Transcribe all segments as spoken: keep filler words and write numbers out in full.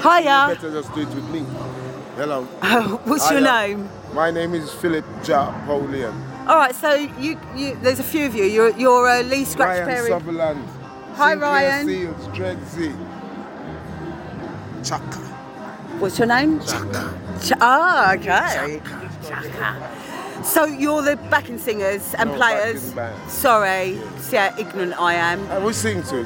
Hiya. You better just do it with me. Hello. What's your Hiya. name? My name is Philip Napoleon. All right, so you, you, there's a few of you. You're, you're uh, Lee Scratch Ryan Perry. Sutherland. Hi, Sinclair Ryan. Seals, Dregsy. Chaka. What's your name? Chaka. Ch ah, okay. Chaka. So you're the backing singers and No, players. backing band. Sorry, Yeah. see how ignorant I am. I will sing to you.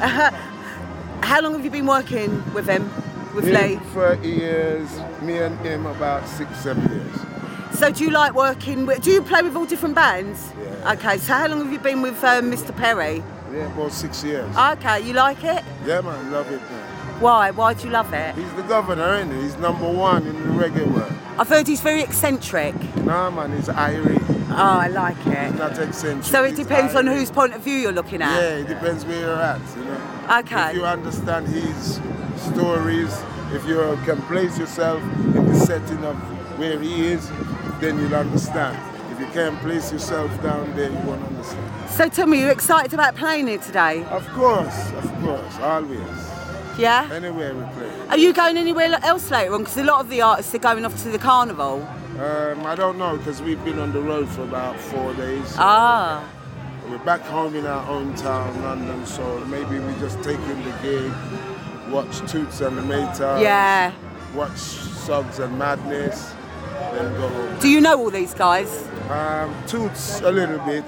How long have you been working with him, with Me, Lee? thirty years, me and him about six, seven years. So do you like working with, do you play with all different bands? Yeah. Okay, so how long have you been with um, Mister Perry? Yeah, about six years. Okay, you like it? Yeah, man, love it, man. Why? Why do you love it? He's the governor, isn't he? He's number one in the reggae world. I've heard he's very eccentric. Nah, man, he's Irish. Oh, I like it. He's not eccentric. So it he's depends on Irish. whose point of view you're looking at? Yeah, it depends where you're at, you know. Okay. If you understand his stories, if you can place yourself in the setting of where he is, then you'll understand. If you can't place yourself down there, you won't understand. So tell me, you're excited about playing here today? Of course, of course, always. Yeah? Anywhere we play. Are you going anywhere else later on? Because a lot of the artists are going off to the carnival. Um, I don't know, because we've been on the road for about four days. Ah. We're back home in our own town, London, so maybe we just take in the gig, watch Toots and the Maytals, Yeah. watch Suggs and Madness, then go home. Do you know all these guys? Um, Toots a little bit.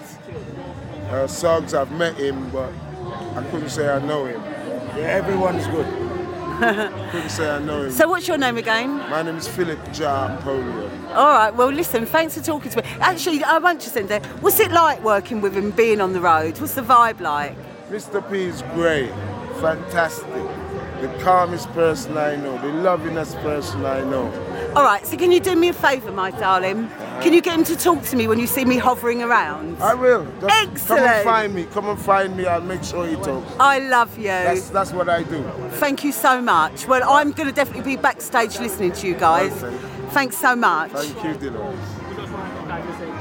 Uh, Suggs, I've met him, but I couldn't say I know him. Yeah, everyone's good. Couldn't say I know him. So what's your name again? My name is Philip Napoleon. All right, well listen, thanks for talking to me. Actually, I won't just end there. What's it like working with him, being on the road? What's the vibe like? Mister P is great, fantastic. The calmest person I know, the lovingest person I know. All right, so can you do me a favour, my darling? Can you get him to talk to me when you see me hovering around? I will. Just Excellent. Come and find me. Come and find me. I'll make sure he talks. I love you. That's that's what I do. Thank you so much. Well, I'm going to definitely be backstage listening to you guys. Okay. Thanks so much. Thank you, Dolores.